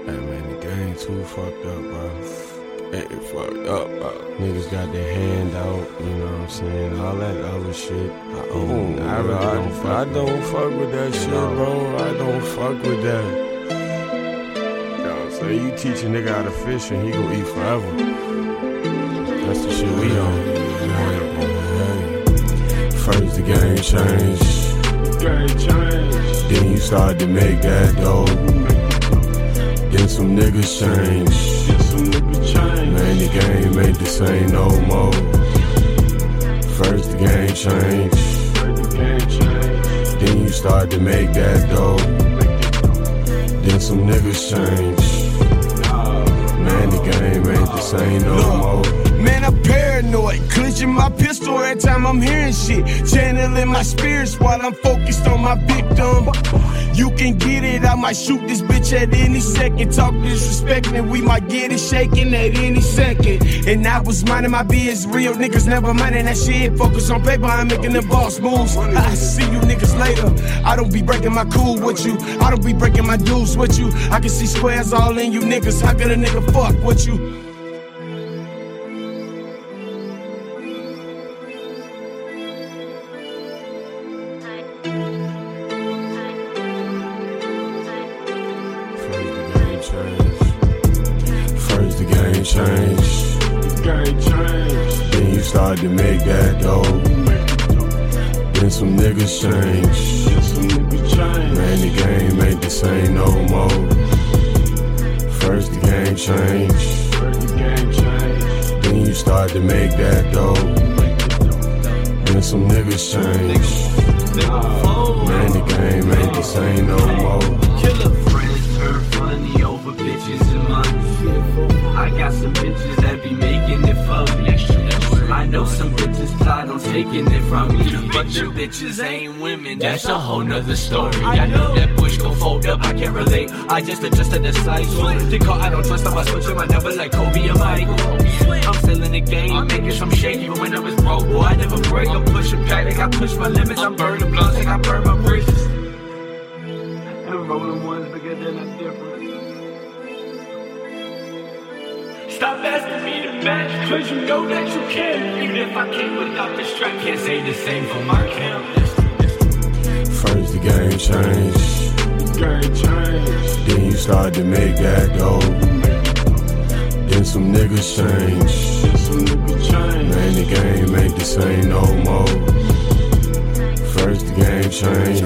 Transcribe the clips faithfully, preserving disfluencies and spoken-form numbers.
Hey man, the game too fucked up, bro. Hey, it fucked up, bro. Niggas got their hand out, you know what I'm saying? All that other shit. I own. I, really I, don't, fuck I don't fuck with that shit, bro. I don't fuck with that. Yo, so you teach a nigga how to fish and he gon' eat forever. That's the shit we on. First the game changed. Game changed. Then you start to make that dough. Then some niggas change. Some niggas change. Man, the game ain't the same no more. First the game change. First the game change. Then you start to make that dough. Then some niggas change. Man, the game ain't the same no more. Man, I'm paranoid, clenching my pistol every time I'm hearing shit. Channeling my spirits while I'm focused on my victim. You can get it, I might shoot this bitch at any second. Talk disrespecting, we might get it shaking at any second. And I was minding my biz, real niggas never minding that shit. Focus on paper, I'm making the boss moves. I see you niggas later. I don't be breaking my cool with you. I don't be breaking my dues with you. I can see squares all in you niggas. How could a nigga fuck with you? First the game changed. Game changed. Then you start to make that dough. Then some niggas change. Some niggas change. Man, the game ain't the same no more. First the game changed. First the game changed. Then you start to make that dough. Then some niggas change. Man, the game ain't the same no more. Killer friends turn funny over bitches and money. I got some bitches that be making it for me. I know some bitches plot on taking it from me, but the bitches ain't women, that's a whole nother story. I know that bush gon' fold up, I can't relate. I just adjusted the size. The car I don't trust, I'm switching my number like Kobe and Michael. I'm still in the game, making some shaky, but when I was broke, boy, I never break. I'm pushing back, like I push my limits. I'm burning blunts, like I burn my bridges. And rolling ones bigger than a different. Stop asking me to match, cause you know that you can. Even if I can't without the strap, can't say the same for my cam. First the game changed. Game changed. Then you start to make that dough. Then some niggas change. Some niggas change. Man, the game ain't the same no more. First the game changed.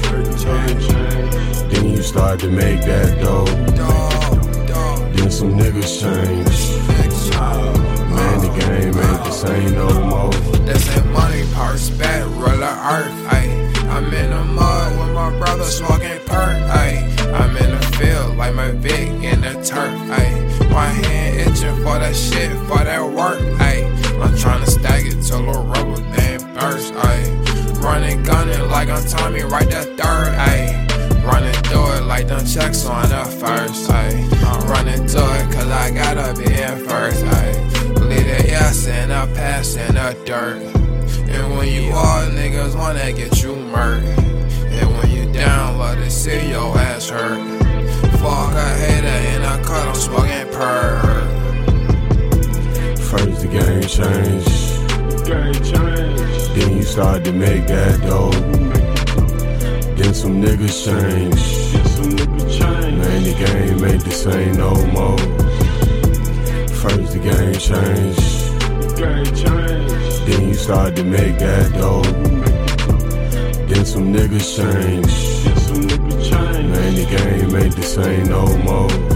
Then you start to make that dough. Then some niggas change. Man, the game ain't the same no more. This ain't money, parts bad, roller earth, ayy. I'm in the mud with my brother smoking perk, ayy. I'm in the field like my Vic in the turf, ayy. My hand itching for that shit, for that work, ayy. I'm tryna stack it till the rubber band burst, ayy. Running, gunning like I'm Tommy, right that third, ayy. Running through it like them checks on the first, ayy. I'm running through it cause I gotta be in first, ayy. Lead it yes and I pass in the dirt. And when you all niggas wanna get you murdered. And when you down, love to see your ass hurt. Fuck a hater in a cut, I'm smoking purr. First the game changed. Game changed. Then you start to make that dough. Then some niggas change. Some niggas change. Man, the game ain't the same no more. First the game changed. Game changed. Then you start to make that dough. Then some niggas change. Some niggas change. Man, the game ain't the same no more.